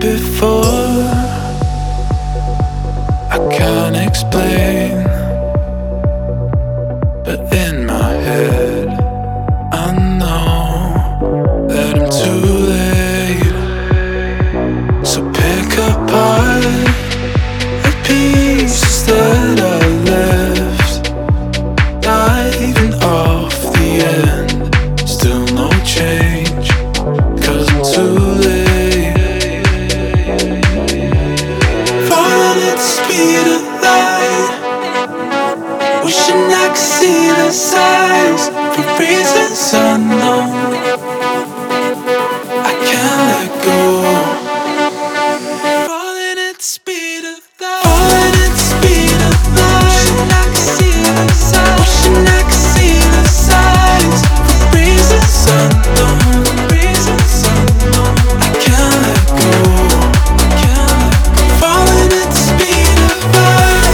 before. I can't explain, but in my head I know that I'm too late. So pick apart the pieces that I left, diving off the end. Still no change, 'cause I'm too late. Falling at the speed of light, wishing I could see the signs for reasons unknown. I can't let go. Falling at the speed of light, falling at the speed of light. Wishing I could see the signs, wishing I could see the signs for reasons unknown, reasons unknown. I can't let go. I can't let go. Falling at the speed of light.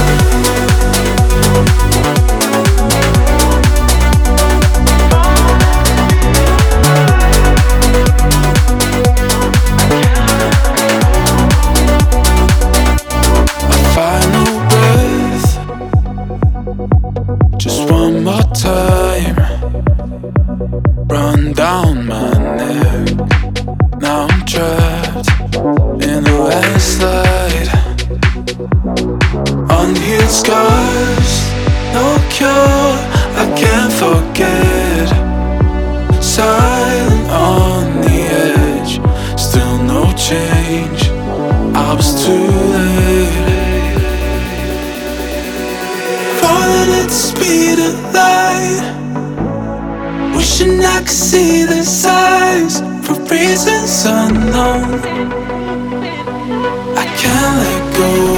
Final breath, just one more time. Run down my neck. Now I'm trapped in a landslide. Unhealed scars, no cure, I can't forget. Silent on the edge, still no change. I was too late. Falling at the speed of light, wishing I could see the signs for reasons unknown. I can't let go.